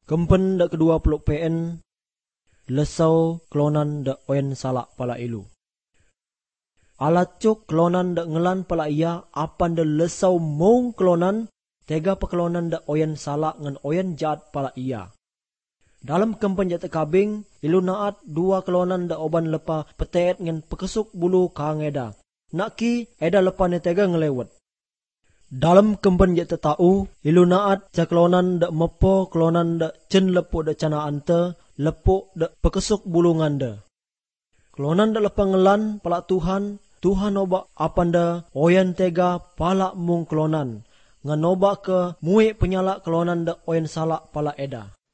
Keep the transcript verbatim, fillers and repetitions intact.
Kempen dak kedua peluk P N lesau kelonan dak oyen salak pala ilu. Alacuk kelonan dak ngelan pala iya apan de lesau mong kelonan tega pekelonan dak oyen salak ngan oyen jaat pala iya. Dalam kempen jat kabing ilu naat dua kelonan dak oban lepa peteet ngan pekesuk bulu kang eda. Naki eda lepa ne tega ngelewet. Dalam kempen jat tau ilu naat ca kelonan dak mepo kelonan dak cen lepuk dak cana ante lepuk dak pekesuk bulu ngande. Kelonan dak lepa ngelan pala Tuhan, Tuhan obak apanda oyen tega pala mung kelonan. Ngan obak ke muik penyala kelonan dak oyen salak pala eda.